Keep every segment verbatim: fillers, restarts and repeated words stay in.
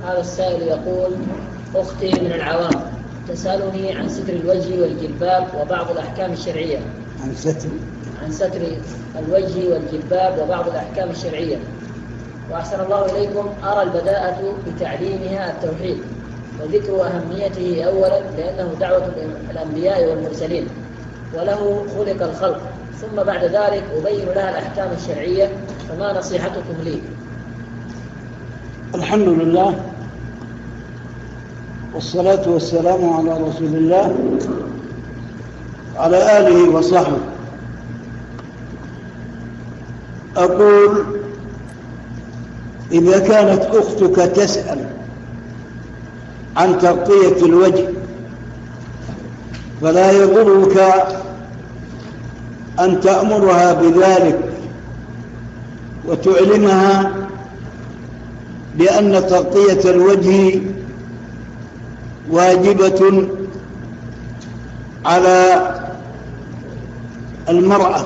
هذا السائل يقول: أختي من العوام تسألني عن ستر الوجه والجلباب وبعض الأحكام الشرعية. عن ستر عن ستر الوجه والجلباب وبعض الأحكام الشرعية. وأحسن الله إليكم، أرى البداءة بتعليمها التوحيد وذكر أهميته أولا لأنه دعوة الأنبياء والمرسلين وله خلق الخلق، ثم بعد ذلك أبين لها الأحكام الشرعية، فما نصيحتكم لي؟ الحمد لله والصلاة والسلام على رسول الله على آله وصحبه. أقول: إذا كانت أختك تسأل عن تغطية الوجه فلا يضرك أن تأمرها بذلك وتعلمها بأن تغطية الوجه واجبة على المرأة،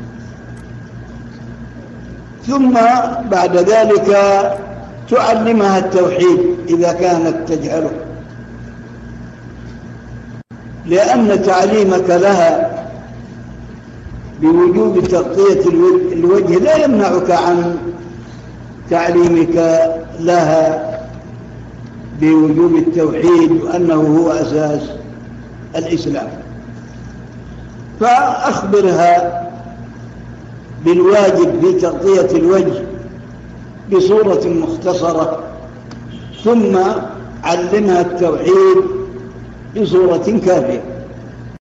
ثم بعد ذلك تعلمها التوحيد إذا كانت تجهله، لأن تعليمك لها بوجوب تغطية الوجه لا يمنعك عن تعليمك لها بوجوب التوحيد وأنه هو أساس الإسلام. فأخبرها بالواجب في تغطية الوجه بصورة مختصرة، ثم علمها التوحيد بصورة كافية.